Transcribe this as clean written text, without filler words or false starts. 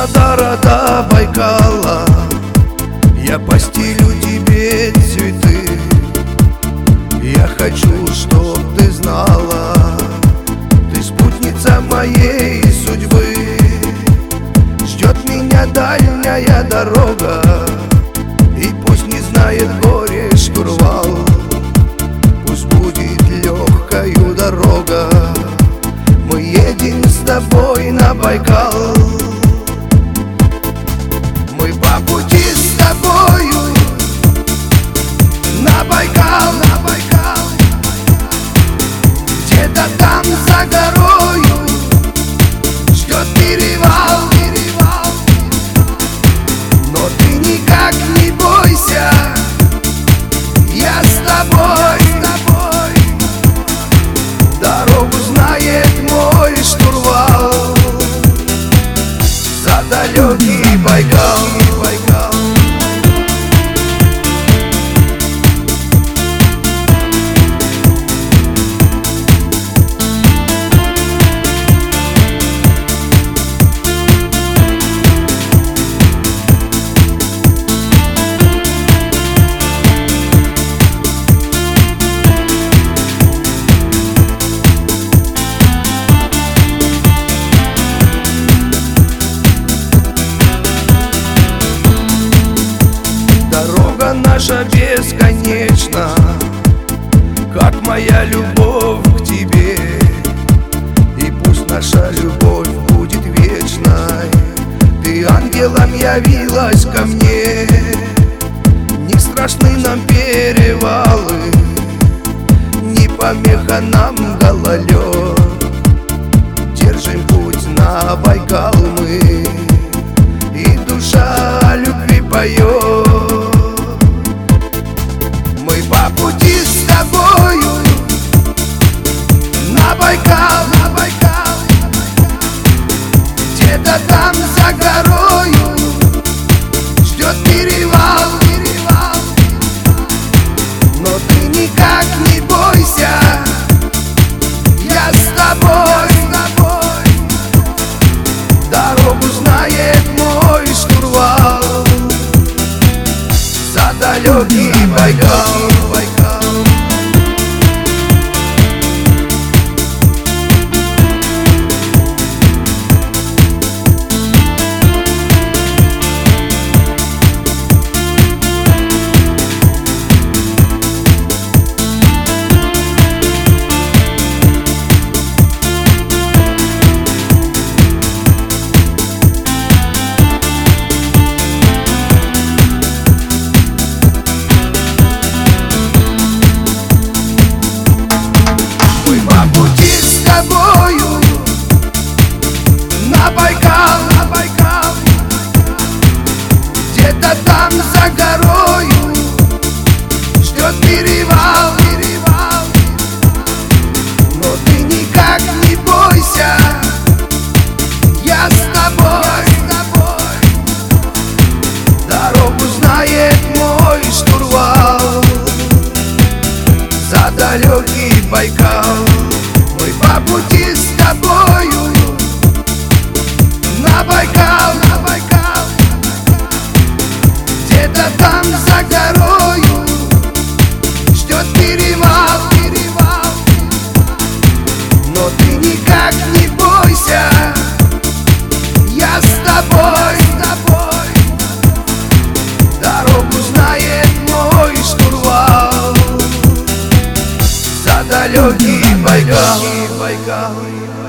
Краснодара до Байкала я постелю тебе цветы. Я хочу, чтоб ты знала, ты спутница моей судьбы. Ждет меня дальняя дорога, и пусть не знает горе штурвал. Пусть будет легкою дорога, мы едем с тобой на Байкал. Мы по пути с тобою на Байкал, на Байкал. Где-то там за горою ждет перевал, перевал. Но ты никак не бойся, я с тобой, с тобой. Дорогу знает мой штурвал, за далекий Байкал, Байкал. Дорога наша бесконечна, как моя любовь к тебе. И пусть наша любовь будет вечной. Ты ангелом явилась ко мне. Не страшны нам перевалы, не помеха нам гололед. Держим путь на Байкал мы, и душа о любви поет. Мы по пути с тобою на Байкал, на Байкал. Где-то там за горою ждет перевал, перевал. Но ты никак не бойся, я с тобой, с тобой. Дорогу знает мой штурвал, за далекий Байкал, Байкал. На Байкал, на Байкал. Где-то там за горою ждет перевал, перевал. Но ты никак не бойся, я с тобой, с тобой. Дорогу знает мой штурвал, за далекий Байкал. Мы по пути с тобою на Байкал, на Байкал. Где-то там за горою ждет перевал, перевал. Но ты никак не бойся, я с тобой, с тобой. Дорогу знает мой штурвал, за далекий Байкал, Байкал.